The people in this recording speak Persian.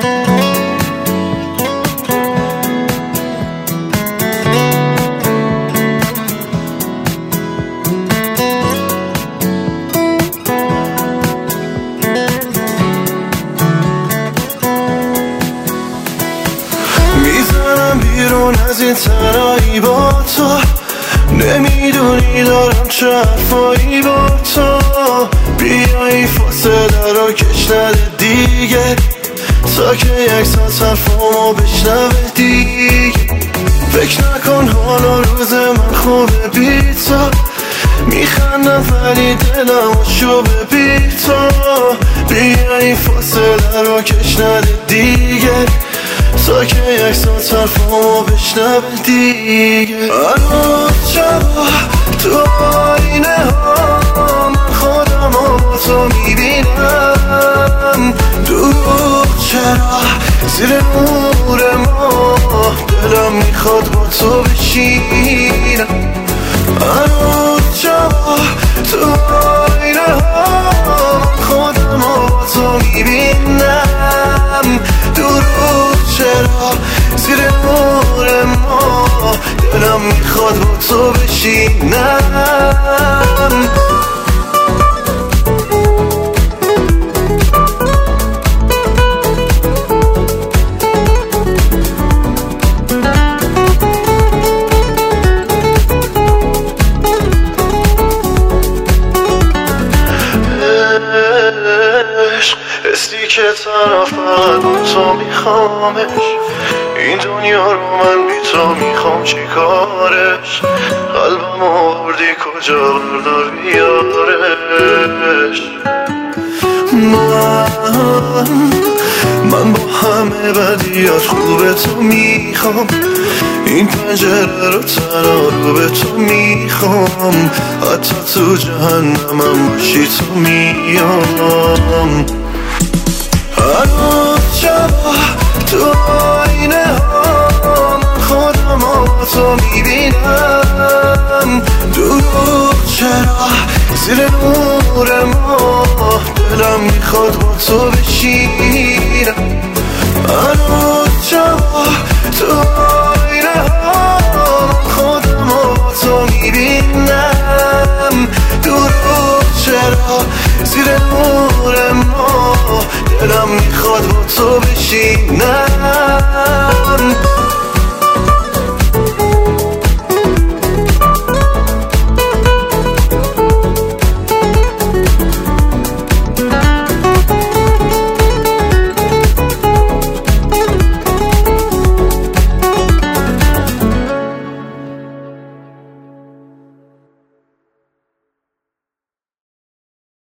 میزنم بیرون از این تنهایی با تو، نمیدونی دارم چه حرفایی با تو. بیایی فاصله رو کش نده دیگه، تا که یک ساعت حرفامو بشنوه دیگه. فکر نکن حال و روز من خوبه بی تو، میخندم ولی دلم شوبه بی تو. بیایی فاصله رو کش نده دیگه، تا که یک ساعت حرفامو بشنوه دیگه. هنوز شبا تو آینه ها من خودمو با تو میبینم. دروغ چرا زیر نور ما، دلم میخواد با تو بشینم. هنوز شبا تو آینه ها من خودمو با تو میبینم. دروغ چرا زیر نور ما، دلم میخواد با تو بشینم. حسی که تنها فقط تو میخوامش، این دنیا رو من بی تو میخوام چی کارش. قلبم آوردی کجا بردار بیارش. من با همه بدیات خوبه تو میخوام، این پنجره رو تنها رو به تو میخوام. حتی تو جهنمم باشی تو میام. هنوز شبا تو آینه ها من خودمو با تو میبینم. دروغ چرا زیر نور ما، دلم میخواد با تو بشینم. هنوز شبا تو